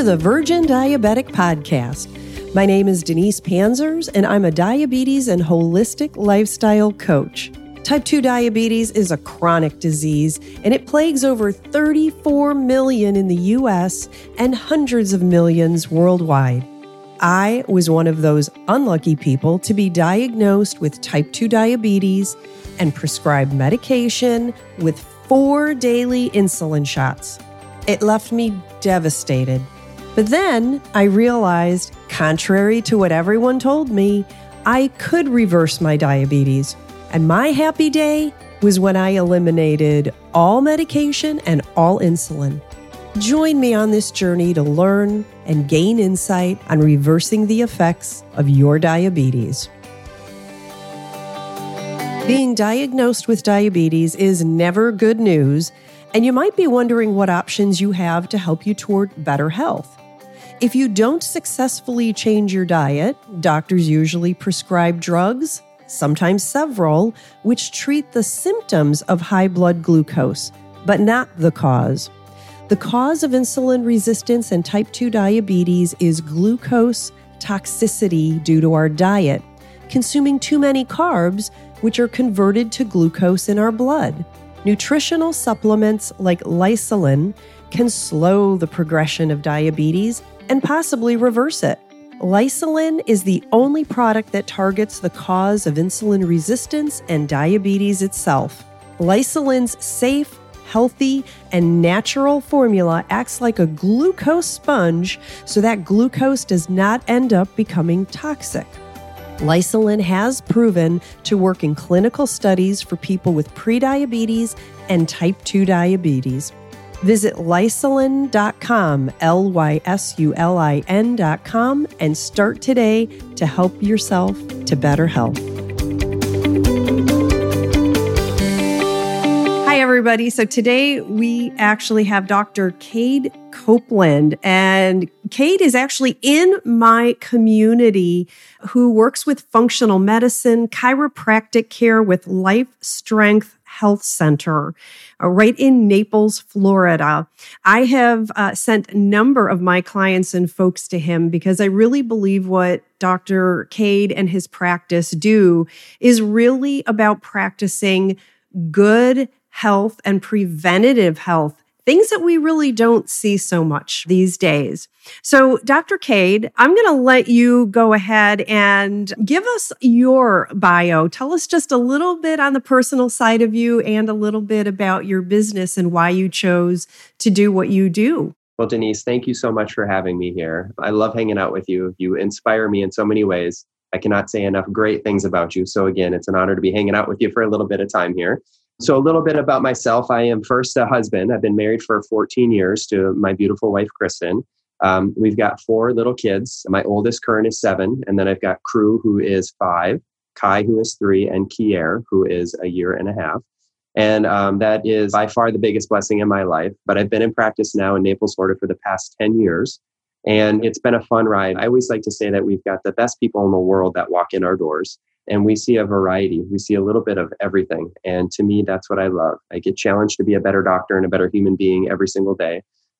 to the Virgin Diabetic Podcast. My name is Denise Panzers, and I'm a diabetes and holistic lifestyle coach. Type 2 diabetes is a chronic disease, and it plagues over 34 million in the U.S. and hundreds of millions worldwide. I was one of those unlucky people to be diagnosed with type 2 diabetes and prescribed medication with 4 daily insulin shots. It left me devastated. But then I realized, contrary to what everyone told me, I could reverse my diabetes. And my happy day was when I eliminated all medication and all insulin. Join me on this journey to learn and gain insight on reversing the effects of your diabetes. Being diagnosed with diabetes is never good news, and you might be wondering what options you have to help you toward better health. If you don't successfully change your diet, doctors usually prescribe drugs, sometimes several, which treat the symptoms of high blood glucose, but not the cause. The cause of insulin resistance and type 2 diabetes is glucose toxicity due to our diet, consuming too many carbs, which are converted to glucose in our blood. Nutritional supplements like Lysolin can slow the progression of diabetes and possibly reverse it. Lysolin is the only product that targets the cause of insulin resistance and diabetes itself. Lysolin's safe, healthy, and natural formula acts like a glucose sponge so that glucose does not end up becoming toxic. Lysolin has proven to work in clinical studies for people with prediabetes and type 2 diabetes. Visit Lysolin.com, Lysulin.com, and start today to help yourself to better health. Hi, everybody. So today we actually have Dr. Cade Copeland, and Cade is actually in my community who works with functional medicine, chiropractic care with Life Strength Health Center right in Naples, Florida. I have sent a number of my clients and folks to him because I really believe what Dr. Cade and his practice do is really about practicing good health and preventative health, things that we really don't see so much these days. So, Dr. Cade, I'm going to let you go ahead and give us your bio. Tell us just a little bit on the personal side of you and a little bit about your business and why you chose to do what you do. Well, Denise, thank you so much for having me here. I love hanging out with you. You inspire me in so many ways. I cannot say enough great things about you. So again, it's an honor to be hanging out with you for a little bit of time here. So a little bit about myself. I am first a husband. I've been married for 14 years to my beautiful wife, Kristen. We've got 4 little kids. My oldest current is 7. And then I've got Crew, who is 5, Kai, who is 3, and Kier, who is a year and a half. And that is by far the biggest blessing in my life. But I've been in practice now in Naples, Florida for the past 10 years. And it's been a fun ride. I always like to say that we've got the best people in the world that walk in our doors. And we see a variety. We see a little bit of everything. And to me, that's what I love. I get challenged to be a better doctor and a better human being every single day.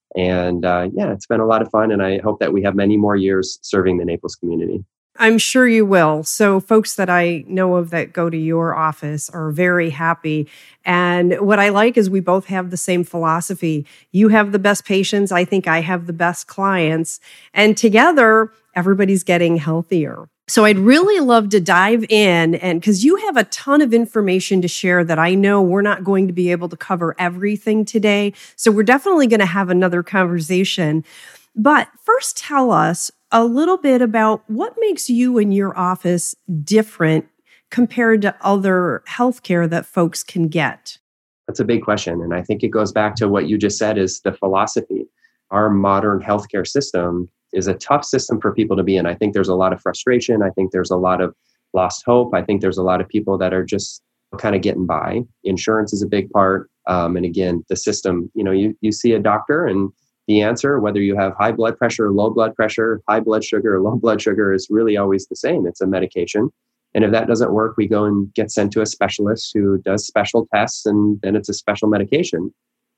And it's been a lot of fun. And I hope that we have many more years serving the Naples community. I'm sure you will. So folks that I know of that go to your office are very happy. And what I like is we both have the same philosophy. You have the best patients. I think I have the best clients. And together, everybody's getting healthier. So I'd really love to dive in, and because you have a ton of information to share that I know we're not going to be able to cover everything today. So we're definitely going to have another conversation. But first, tell us a little bit about what makes you and your office different compared to other healthcare that folks can get. That's a big question. And I think it goes back to what you just said is the philosophy. Our modern healthcare system is a tough system for people to be in. I think there's a lot of frustration. I think there's a lot of lost hope. I think there's a lot of people that are just kind of getting by. Insurance is a big part. And again, the system, you see a doctor and the answer, whether you have high blood pressure or low blood pressure, high blood sugar or low blood sugar, is really always the same. It's a medication. And if that doesn't work, we go and get sent to a specialist who does special tests, and then it's a special medication.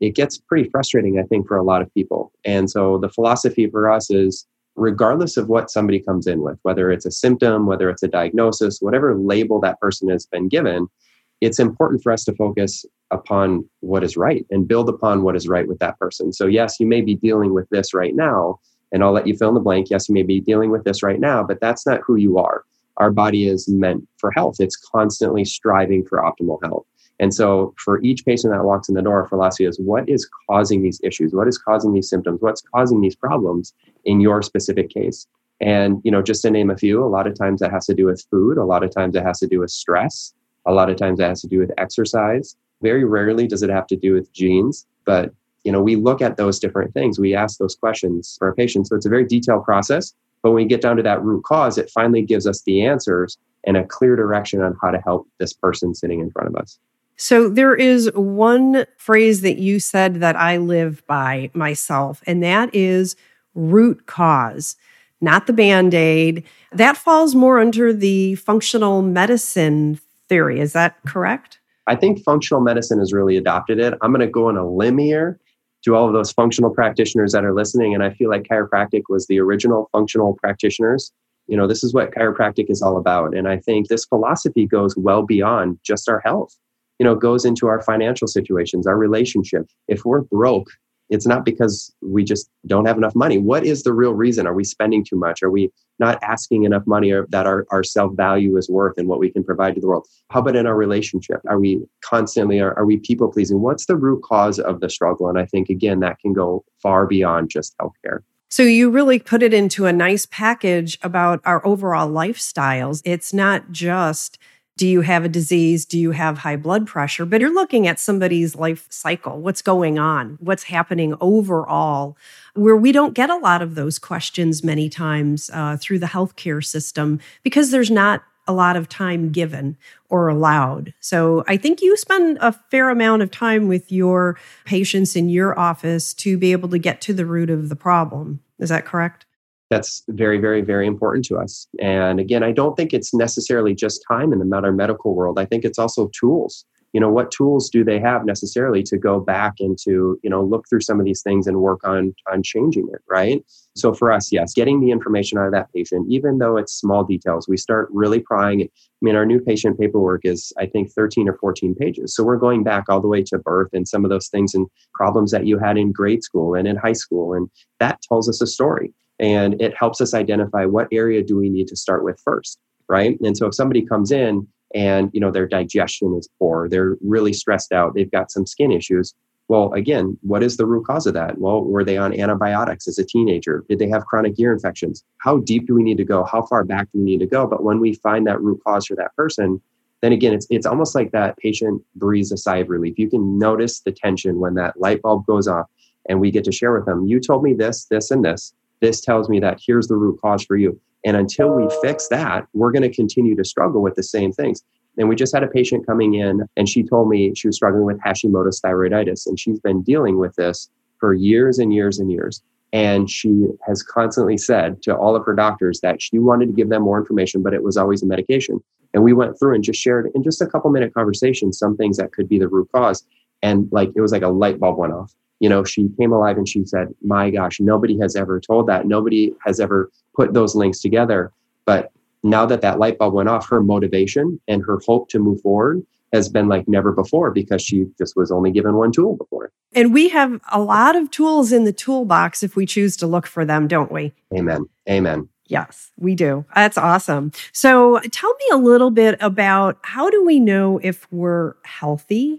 it gets pretty frustrating, I think, for a lot of people. And so the philosophy for us is, regardless of what somebody comes in with, whether it's a symptom, whether it's a diagnosis, whatever label that person has been given, it's important for us to focus upon what is right and build upon what is right with that person. So yes, you may be dealing with this right now, and I'll let you fill in the blank. Yes, you may be dealing with this right now, but that's not who you are. Our body is meant for health. It's constantly striving for optimal health. And so for each patient that walks in the door, our philosophy is, what is causing these issues? What is causing these symptoms? What's causing these problems in your specific case? And, just to name a few, a lot of times that has to do with food. A lot of times it has to do with stress. A lot of times it has to do with exercise. Very rarely does it have to do with genes. But, we look at those different things. We ask those questions for our patients. So it's a very detailed process. But when we get down to that root cause, it finally gives us the answers and a clear direction on how to help this person sitting in front of us. So there is one phrase that you said that I live by myself, and that is root cause, not the Band-Aid. That falls more under the functional medicine theory. Is that correct? I think functional medicine has really adopted it. I'm going to go on a limb here to all of those functional practitioners that are listening. And I feel like chiropractic was the original functional practitioners. This is what chiropractic is all about. And I think this philosophy goes well beyond just our health. Goes into our financial situations, our relationship. If we're broke, it's not because we just don't have enough money. What is the real reason? Are we spending too much? Are we not asking enough money that our self-value is worth and what we can provide to the world? How about in our relationship? Are we constantly, are we people pleasing? What's the root cause of the struggle? And I think, again, that can go far beyond just healthcare. So you really put it into a nice package about our overall lifestyles. It's not just, do you have a disease? Do you have high blood pressure? But you're looking at somebody's life cycle. What's going on? What's happening overall? Where we don't get a lot of those questions many times through the healthcare system because there's not a lot of time given or allowed. So I think you spend a fair amount of time with your patients in your office to be able to get to the root of the problem. Is that correct? That's very, very, very important to us. And again, I don't think it's necessarily just time in the modern medical world. I think it's also tools. What tools do they have necessarily to go back and to, look through some of these things and work on changing it, right? So for us, yes, getting the information out of that patient, even though it's small details, we start really prying. I mean, our new patient paperwork is, I think, 13 or 14 pages. So we're going back all the way to birth and some of those things and problems that you had in grade school and in high school. And that tells us a story. And it helps us identify what area do we need to start with first, right? And so if somebody comes in and, their digestion is poor, they're really stressed out, they've got some skin issues. Well, again, what is the root cause of that? Well, were they on antibiotics as a teenager? Did they have chronic ear infections? How deep do we need to go? How far back do we need to go? But when we find that root cause for that person, then again, it's almost like that patient breathes a sigh of relief. You can notice the tension when that light bulb goes off and we get to share with them, you told me this, this, and this. This tells me that here's the root cause for you. And until we fix that, we're going to continue to struggle with the same things. And we just had a patient coming in and she told me she was struggling with Hashimoto's thyroiditis. And she's been dealing with this for years and years and years. And she has constantly said to all of her doctors that she wanted to give them more information, but it was always a medication. And we went through and just shared in just a couple minute conversation, some things that could be the root cause. And it was like a light bulb went off. She came alive and she said, my gosh, nobody has ever told that. Nobody has ever put those links together. But now that light bulb went off, her motivation and her hope to move forward has been like never before because she just was only given one tool before. And we have a lot of tools in the toolbox if we choose to look for them, don't we? Amen. Amen. Yes, we do. That's awesome. So tell me a little bit about how do we know if we're healthy?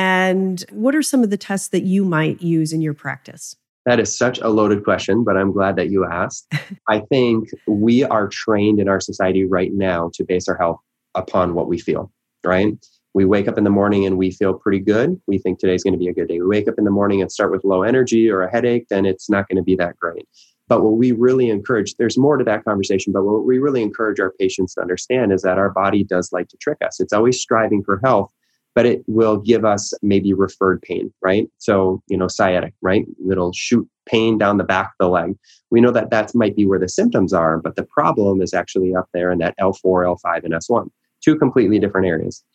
And what are some of the tests that you might use in your practice? That is such a loaded question, but I'm glad that you asked. I think we are trained in our society right now to base our health upon what we feel, right? We wake up in the morning and we feel pretty good. We think today's going to be a good day. We wake up in the morning and start with low energy or a headache, then it's not going to be that great. But what we really encourage, there's more to that conversation, but what we really encourage our patients to understand is that our body does like to trick us. It's always striving for health, but it will give us maybe referred pain, right? So, sciatic, right? It'll shoot pain down the back of the leg. We know that might be where the symptoms are, but the problem is actually up there in that L4, L5, and S1, two completely different areas.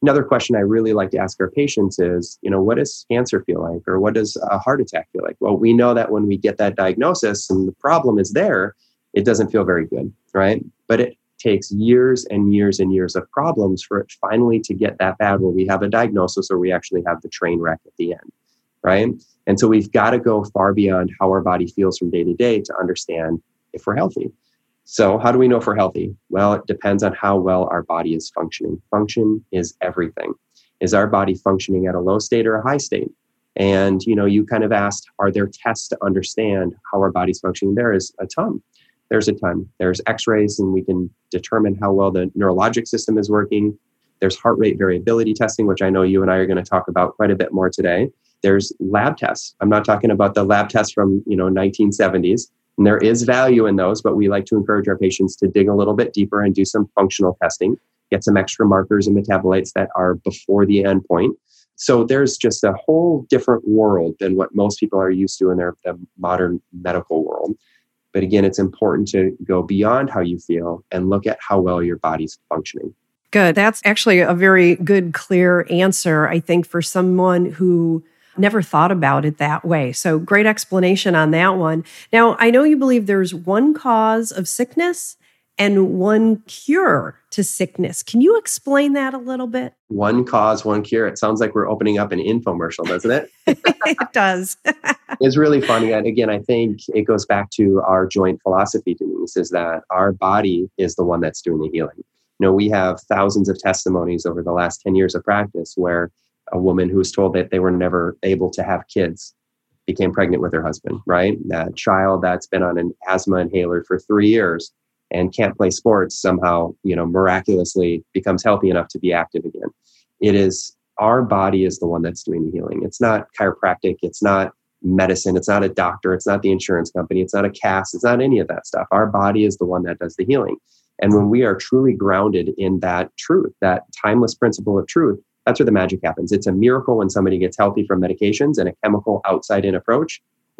Another question I really like to ask our patients is, what does cancer feel like? Or what does a heart attack feel like? Well, we know that when we get that diagnosis and the problem is there, it doesn't feel very good, right? But it takes years and years and years of problems for it finally to get that bad where we have a diagnosis or we actually have the train wreck at the end, right? And so we've got to go far beyond how our body feels from day to day to understand if we're healthy. So how do we know if we're healthy? Well, it depends on how well our body is functioning. Function is everything. Is our body functioning at a low state or a high state? And, you kind of asked, are there tests to understand how our body's functioning? There is a ton. There's a ton. There's x-rays and we can determine how well the neurologic system is working. There's heart rate variability testing, which I know you and I are going to talk about quite a bit more today. There's lab tests. I'm not talking about the lab tests from, 1970s. And there is value in those, but we like to encourage our patients to dig a little bit deeper and do some functional testing, get some extra markers and metabolites that are before the endpoint. So there's just a whole different world than what most people are used to in the modern medical world. But again, it's important to go beyond how you feel and look at how well your body's functioning. Good. That's actually a very good, clear answer, I think, for someone who never thought about it that way. So great explanation on that one. Now, I know you believe there's one cause of sickness and one cure to sickness. Can you explain that a little bit? One cause, one cure. It sounds like we're opening up an infomercial, doesn't it? It does. It's really funny. And again, I think it goes back to our joint philosophy, Denise, is that our body is the one that's doing the healing. We have thousands of testimonies over the last 10 years of practice where a woman who was told that they were never able to have kids became pregnant with her husband, right? That child that's been on an asthma inhaler for 3 years and can't play sports somehow, miraculously becomes healthy enough to be active again. It is our body is the one that's doing the healing. It's not chiropractic. It's not medicine. It's not a doctor. It's not the insurance company. It's not a cast. It's not any of that stuff. Our body is the one that does the healing. And when we are truly grounded in that truth, that timeless principle of truth, that's where the magic happens. It's a miracle when somebody gets healthy from medications and a chemical outside-in approach.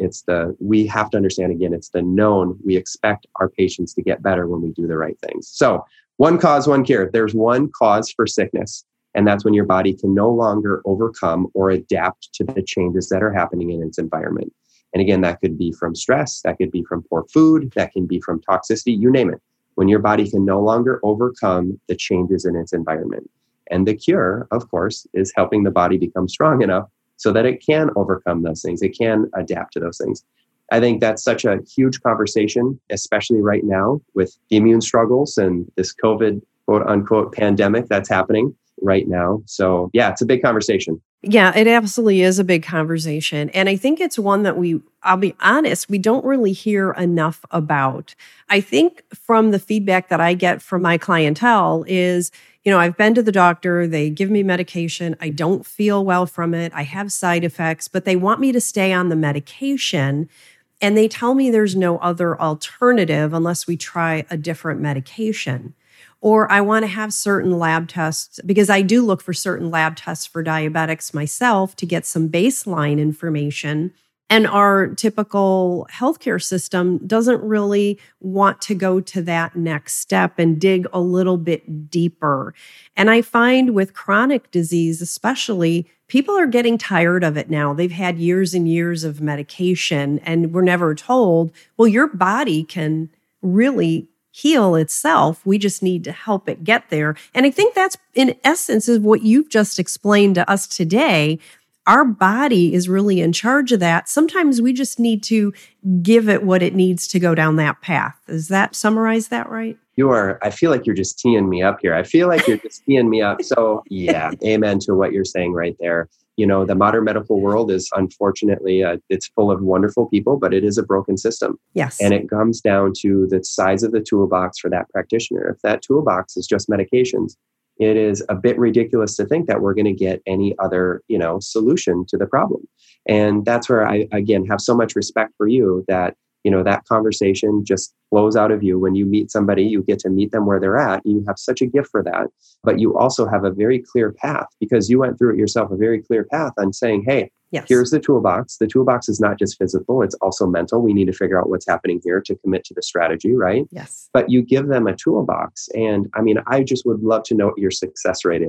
We have to understand, again, it's the known. We expect our patients to get better when we do the right things. So one cause, one cure. There's one cause for sickness, and that's when your body can no longer overcome or adapt to the changes that are happening in its environment. And again, that could be from stress, that could be from poor food, that can be from toxicity, you name it. When your body can no longer overcome the changes in its environment. And the cure, of course, is helping the body become strong enough so that it can overcome those things. It can adapt to those things. I think that's such a huge conversation, especially right now with the immune struggles and this COVID, quote unquote, pandemic that's happening right now. So yeah, it's a big conversation. Yeah, it absolutely is a big conversation. And I think it's one that I'll be honest, we don't really hear enough about. I think from the feedback that I get from my clientele is, I've been to the doctor, they give me medication, I don't feel well from it, I have side effects, but they want me to stay on the medication. And they tell me there's no other alternative unless we try a different medication. Or I want to have certain lab tests because I do look for certain lab tests for diabetics myself to get some baseline information. And our typical healthcare system doesn't really want to go to that next step and dig a little bit deeper. And I find with chronic disease, especially, people are getting tired of it now. They've had years and years of medication and we're never told, well, your body can really heal itself. We just need to help it get there. And I think that's, in essence, is what you've just explained to us today. Our body is really in charge of that. Sometimes we just need to give it what it needs to go down that path. Does that summarize that right? I feel like you're just teeing me up here. I feel like you're just teeing me up. So yeah, amen to what you're saying right there. The modern medical world is unfortunately, it's full of wonderful people, but it is a broken system. Yes. And it comes down to the size of the toolbox for that practitioner. If that toolbox is just medications, it is a bit ridiculous to think that we're going to get any other, solution to the problem. And that's where I, again, have so much respect for you that, that conversation just flows out of you. When you meet somebody, you get to meet them where they're at. You have such a gift for that, but you also have a very clear path because you went through it yourself, a very clear path on saying, hey, yes, here's the toolbox. The toolbox is not just physical, it's also mental. We need to figure out what's happening here to commit to the strategy, right? Yes. But you give them a toolbox. And I just would love to know what your success rate is.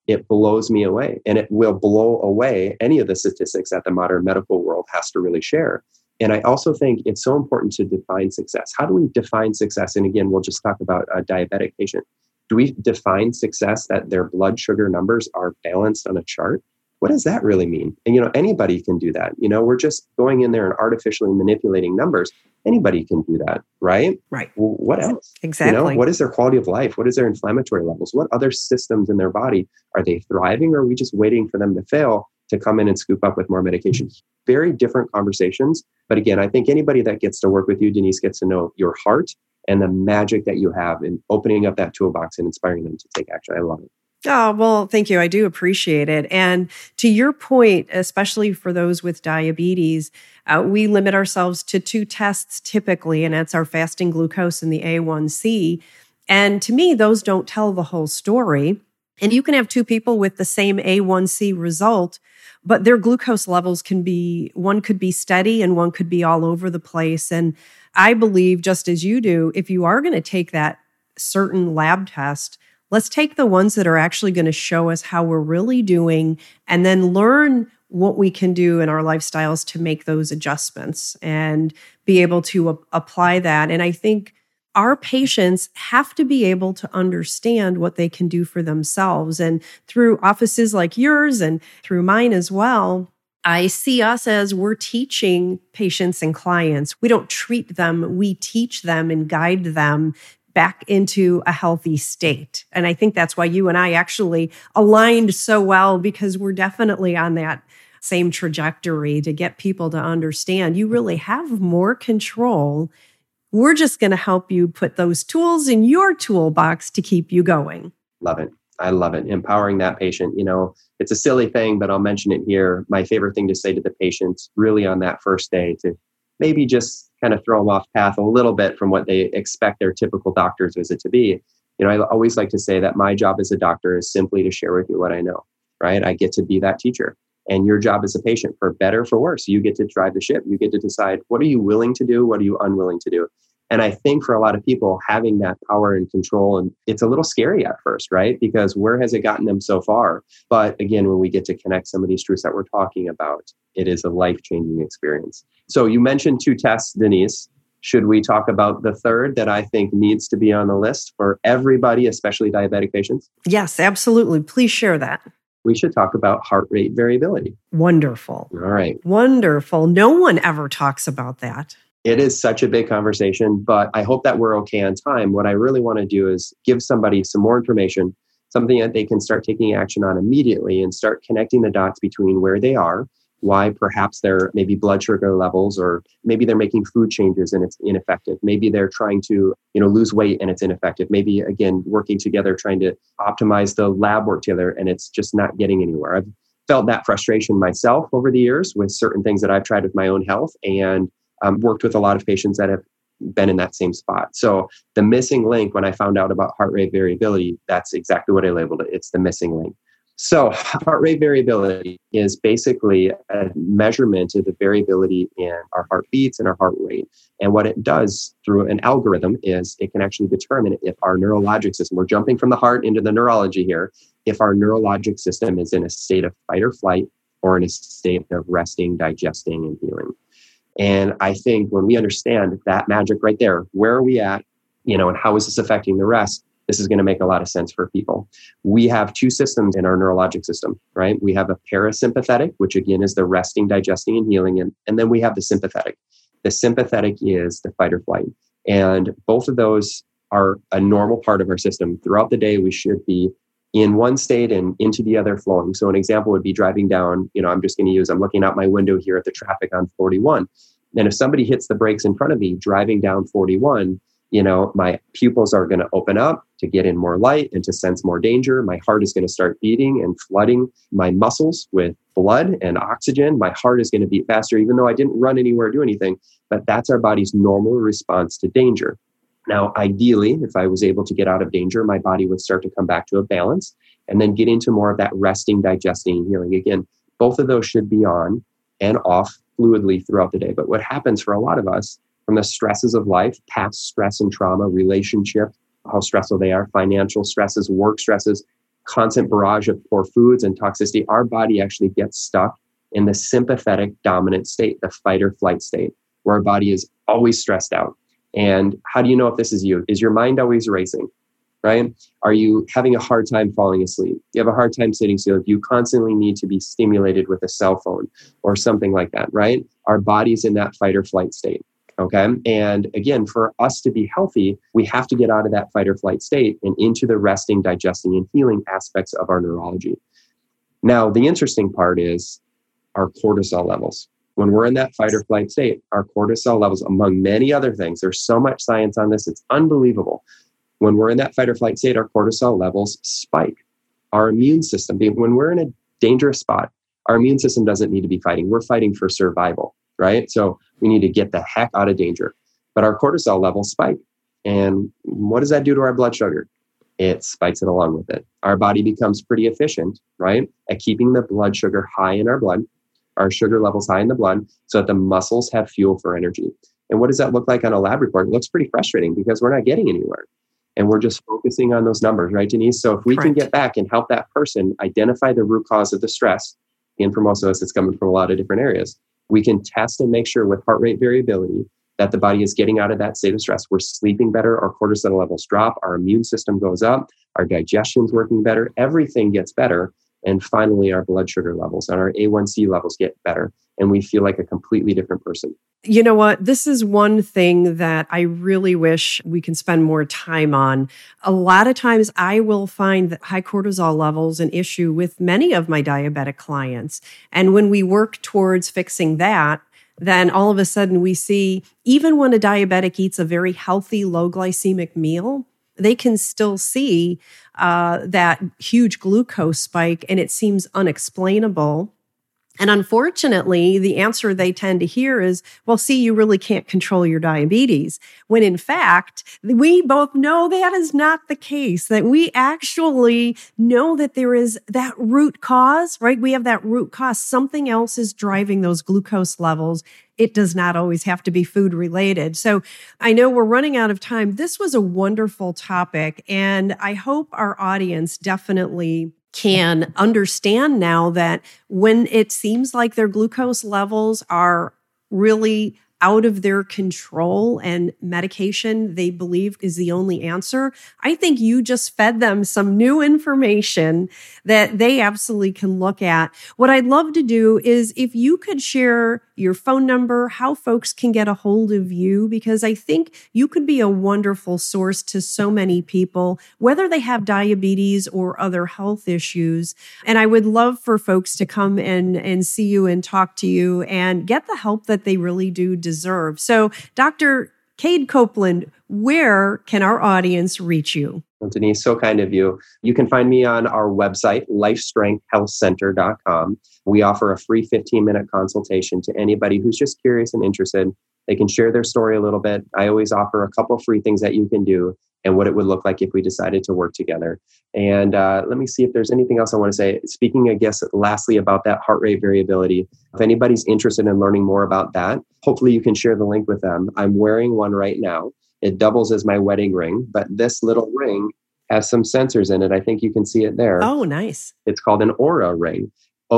it blows me away. And it will blow away any of the statistics that the modern medical world has to really share. And I also think it's so important to define success. How do we define success? And again, we'll just talk about a diabetic patient. Do we define success that their blood sugar numbers are balanced on a chart? What does that really mean? And, anybody can do that. We're just going in there and artificially manipulating numbers. Anybody can do that, right? Right. Well, what else? Exactly. What is their quality of life? What is their inflammatory levels? What other systems in their body? Are they thriving, or are we just waiting for them to fail to come in and scoop up with more medication? Very different conversations. But again, I think anybody that gets to work with you, Denise, gets to know your heart and the magic that you have in opening up that toolbox and inspiring them to take action. I love it. Oh, well, thank you. I do appreciate it. And to your point, especially for those with diabetes, we limit ourselves to 2 tests typically, and that's our fasting glucose and the A1C. And to me, those don't tell the whole story. And you can have 2 people with the same A1C result, but their glucose levels one could be steady and one could be all over the place. And I believe, just as you do, if you are going to take that certain lab test, let's take the ones that are actually going to show us how we're really doing, and then learn what we can do in our lifestyles to make those adjustments and be able to apply that. And I think our patients have to be able to understand what they can do for themselves. And through offices like yours and through mine as well, I see us as we're teaching patients and clients. We don't treat them, we teach them and guide them back into a healthy state. And I think that's why you and I actually aligned so well, because we're definitely on that same trajectory to get people to understand you really have more control. We're just going to help you put those tools in your toolbox to keep you going. Love it. I love it. Empowering that patient. It's a silly thing, but I'll mention it here. My favorite thing to say to the patients really on that first day, to maybe just kind of throw them off path a little bit from what they expect their typical doctor's visit to be. I always like to say that my job as a doctor is simply to share with you what I know, right? I get to be that teacher. And your job as a patient, for better or for worse, you get to drive the ship. You get to decide, what are you willing to do? What are you unwilling to do? And I think for a lot of people, having that power and control, and it's a little scary at first, right? Because where has it gotten them so far? But again, when we get to connect some of these truths that we're talking about, it is a life-changing experience. So you mentioned 2 tests, Denise. Should we talk about the third that I think needs to be on the list for everybody, especially diabetic patients? Yes, absolutely. Please share that. We should talk about heart rate variability. Wonderful. All right. Wonderful. No one ever talks about that. It is such a big conversation, but I hope that we're okay on time. What I really want to do is give somebody some more information, something that they can start taking action on immediately and start connecting the dots between where they are, why perhaps their maybe blood sugar levels, or maybe they're making food changes and it's ineffective. Maybe they're trying to, lose weight and it's ineffective. Maybe, again, working together, trying to optimize the lab work together, and it's just not getting anywhere. I've felt that frustration myself over the years with certain things that I've tried with my own health, and worked with a lot of patients that have been in that same spot. So the missing link, when I found out about heart rate variability, that's exactly what I labeled it. It's the missing link. So heart rate variability is basically a measurement of the variability in our heartbeats and our heart rate. And what it does through an algorithm is it can actually determine if our neurologic system, we're jumping from the heart into the neurology here, if our neurologic system is in a state of fight or flight or in a state of resting, digesting, and healing. And I think when we understand that magic right there, where are we at, and how is this affecting the rest? This is going to make a lot of sense for people. We have 2 systems in our neurologic system, right? We have a parasympathetic, which again is the resting, digesting, and healing. And then we have the sympathetic. The sympathetic is the fight or flight. And both of those are a normal part of our system. Throughout the day, we should be in one state and into the other flowing. So an example would be driving down, I'm looking out my window here at the traffic on 41. And if somebody hits the brakes in front of me driving down 41, my pupils are going to open up to get in more light and to sense more danger. My heart is going to start beating and flooding my muscles with blood and oxygen. My heart is going to beat faster, even though I didn't run anywhere or do anything. But that's our body's normal response to danger. Now, ideally, if I was able to get out of danger, my body would start to come back to a balance and then get into more of that resting, digesting, and healing. Again, both of those should be on and off fluidly throughout the day. But what happens for a lot of us from the stresses of life, past stress and trauma, relationship, how stressful they are, financial stresses, work stresses, constant barrage of poor foods and toxicity, our body actually gets stuck in the sympathetic dominant state, the fight or flight state, where our body is always stressed out. And how do you know if this is you? Is your mind always racing, right? Are you having a hard time falling asleep? You have a hard time sitting still. If you constantly need to be stimulated with a cell phone or something like that, right? Our body's in that fight or flight state. Okay. And again, for us to be healthy, we have to get out of that fight or flight state and into the resting, digesting, and healing aspects of our neurology. Now, the interesting part is our cortisol levels. When we're in that fight or flight state, our cortisol levels, among many other things, there's so much science on this, it's unbelievable. When we're in that fight or flight state, our cortisol levels spike. Our immune system, when we're in a dangerous spot, our immune system doesn't need to be fighting. We're fighting for survival, right? So we need to get the heck out of danger. But our cortisol levels spike. And what does that do to our blood sugar? It spikes it along with it. Our body becomes pretty efficient, right, at keeping the blood sugar high in our blood, our sugar levels high in the blood, so that the muscles have fuel for energy. And what does that look like on a lab report? It looks pretty frustrating because we're not getting anywhere. And we're just focusing on those numbers, right, Denise? So if we can get back and help that person identify the root cause of the stress, and for most of us, it's coming from a lot of different areas, we can test and make sure with heart rate variability that the body is getting out of that state of stress. We're sleeping better, our cortisol levels drop, our immune system goes up, our digestion's working better, everything gets better. And finally, our blood sugar levels and our A1C levels get better. And we feel like a completely different person. You know what? This is one thing that I really wish we can spend more time on. A lot of times I will find that high cortisol levels an issue with many of my diabetic clients. And when we work towards fixing that, then all of a sudden we see, even when a diabetic eats a very healthy, low glycemic meal, they can still see that huge glucose spike, and it seems unexplainable. And unfortunately, the answer they tend to hear is, well, see, you really can't control your diabetes. When in fact, we both know that is not the case, that we actually know that there is that root cause, right? We have that root cause. Something else is driving those glucose levels. It does not always have to be food related. So I know we're running out of time. This was a wonderful topic, and I hope our audience definitely can understand now that when it seems like their glucose levels are really out of their control and medication they believe is the only answer, I think you just fed them some new information that they absolutely can look at. What I'd love to do is if you could share your phone number, how folks can get a hold of you, because I think you could be a wonderful source to so many people, whether they have diabetes or other health issues. And I would love for folks to come and see you and talk to you and get the help that they really do deserve. So, Dr. Cade Copeland, where can our audience reach you? Well, Denise, so kind of you. You can find me on our website, lifestrengthhealthcenter.com. We offer a free 15-minute consultation to anybody who's just curious and interested. They can share their story a little bit. I always offer a couple free things that you can do and what it would look like if we decided to work together. And let me see if there's anything else I want to say. Speaking, I guess, lastly about that heart rate variability, if anybody's interested in learning more about that, hopefully you can share the link with them. I'm wearing one right now. It doubles as my wedding ring, but this little ring has some sensors in it. I think you can see it there. Oh, nice. It's called an Oura ring,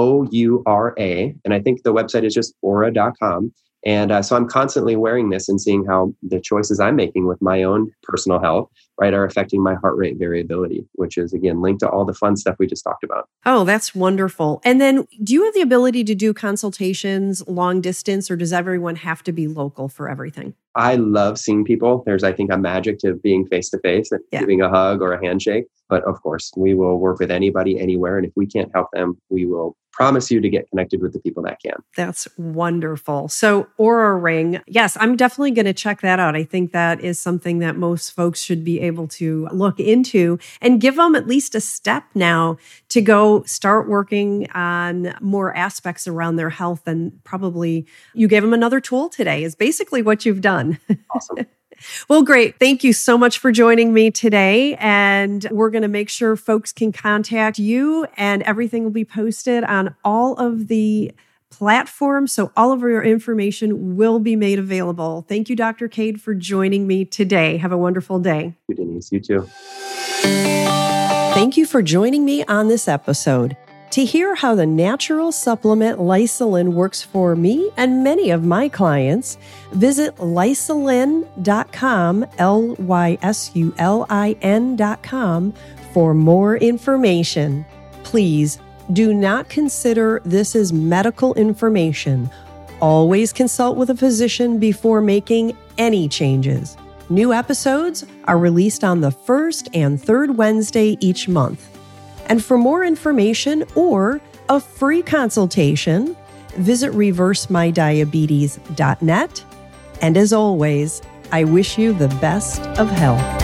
O-U-R-A. And I think the website is just Oura.com. And so I'm constantly wearing this and seeing how the choices I'm making with my own personal health, right, are affecting my heart rate variability, which is, again, linked to all the fun stuff we just talked about. Oh, that's wonderful. And then do you have the ability to do consultations long distance, or does everyone have to be local for everything? I love seeing people. There's, I think, a magic to being face-to-face and giving a hug or a handshake. But of course, we will work with anybody, anywhere. And if we can't help them, we will promise you to get connected with the people that can. That's wonderful. So Oura Ring, yes, I'm definitely going to check that out. I think that is something that most folks should be able to look into and give them at least a step now to go start working on more aspects around their health. And probably you gave them another tool today is basically what you've done. Awesome. Well, great. Thank you so much for joining me today. And we're going to make sure folks can contact you, and everything will be posted on all of the platforms. So all of your information will be made available. Thank you, Dr. Cade, for joining me today. Have a wonderful day. Thank you, Denise. You too. Thank you for joining me on this episode. To hear how the natural supplement Lysolin works for me and many of my clients, visit lysolin.com, lysulin.com, for more information. Please do not consider this as medical information. Always consult with a physician before making any changes. New episodes are released on the first and third Wednesday each month. And for more information or a free consultation, visit reversemydiabetes.net. And as always, I wish you the best of health.